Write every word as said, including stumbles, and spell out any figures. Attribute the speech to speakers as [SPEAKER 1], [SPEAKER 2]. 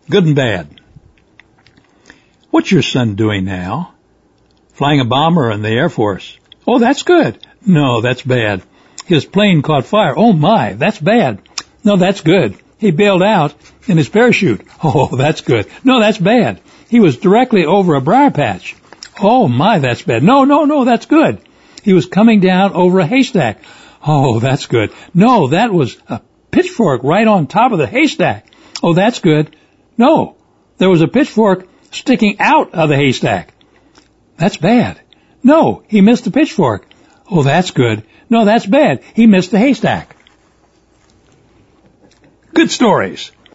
[SPEAKER 1] Good and bad. What's your son doing now? Flying a bomber in the Air Force. Oh, that's good. No, that's bad. His plane caught fire. Oh my, that's bad. No, that's good. He bailed out in his parachute. Oh, that's good. No, that's bad. He was directly over a briar patch. Oh my, that's bad. No, no, no, that's good. He was coming down over a haystack. Oh, that's good. No, that was a pitchfork right on top of the haystack. Oh, that's good. No, there was a pitchfork sticking out of the haystack. That's bad. No, he missed the pitchfork. Oh, that's good. No, that's bad. He missed the haystack. Good stories.